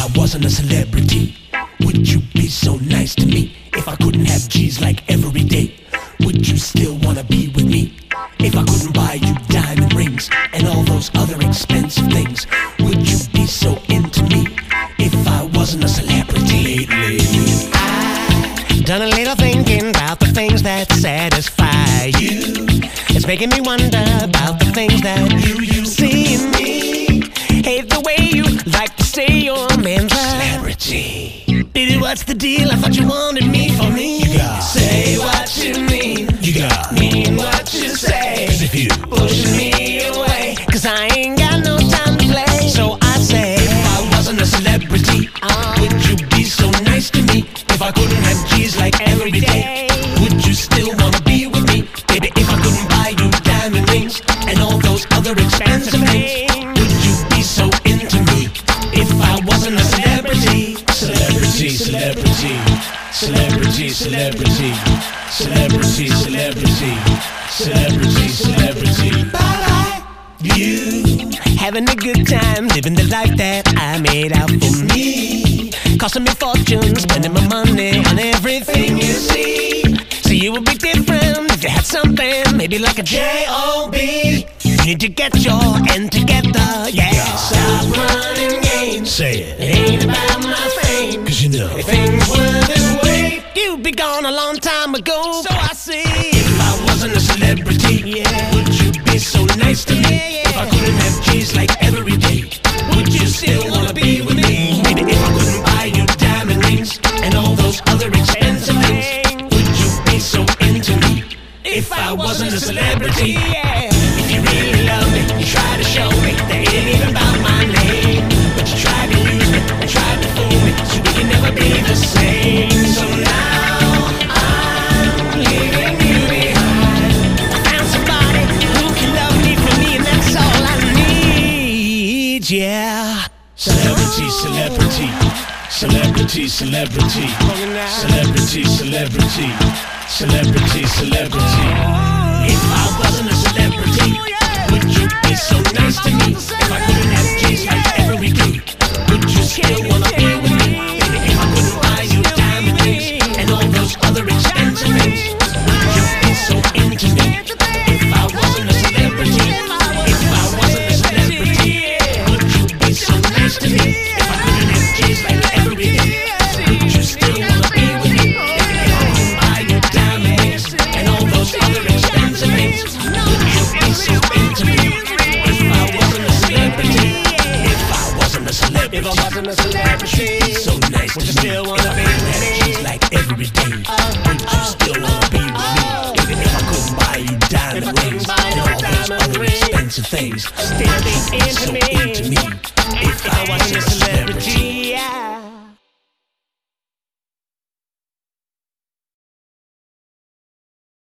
I wasn't a celebrity, would you be so nice to me? If I couldn't have G's like every day, would you still wanna be with me? If I couldn't buy you diamond rings and all those other expensive things, would you be so into me? If I wasn't a celebrity. Lately I've done a little thinking about the things that satisfy you. It's making me wonder about the things that you see in me. Hate the way you like to say you're a man's celebrity. Baby, what's the deal? I thought you wanted me for me. You got say what you mean. You got mean what you say. 'Cause if you pushing me away, 'cause I ain't got no time to play. So I say, if I wasn't a celebrity, would you be so nice to me? If I couldn't have G's like every day, would you still wanna be with me? Baby, if I couldn't buy you diamond rings and all those other expensive things, would you be so into me? If I wasn't a celebrity. Celebrity, celebrity, celebrity, celebrity, celebrity, celebrity, celebrity, celebrity. Bye-bye. You having a good time, living the life that I made out for me. Costing me fortune, spending my money on everything you see. See, you would be different if you had something, maybe like a J.O.B. You need to get your end together, yeah. Stop running games. Say it. It ain't about my fame. 'Cause you know, if things were this way, you'd be gone a long time ago. So I say, if I wasn't a celebrity, would you be so nice to me? If I couldn't have G's like every day, would you still wanna be with me? Maybe if I couldn't buy you diamond rings and all those other expensive things, would you be so into me? If I wasn't a celebrity, if you really love me, you try to show me that it ain't even about my name. But you tried to use me and tried to fool me, so we can never be the same. So now I'm leaving you behind. I found somebody who can love me for me, and that's all I need, yeah. Celebrity, celebrity, celebrity, celebrity, celebrity, celebrity, celebrity, celebrity. If I wasn't a celebrity, would you be so nice to me? If I couldn't have G's like every day, would you still wanna be with me? If I couldn't buy you diamond rings and all those other expensive things, would you be so into me? If I wasn't a celebrity, if I wasn't a celebrity, would you be so nice to me? If I couldn't have G's like every day, would you still wanna be with me? If I couldn't buy you diamond rings and all those other expensive things, would you be so into me? If I wasn't a celebrity, if I wasn't a celebrity, if I wasn't a celebrity, would you be so nice to me? Still wanna be with me? She's like every day, would you still wanna be with me? Even if I couldn't buy you diamond rings and all those other expensive things, still be so into me? If I wasn't a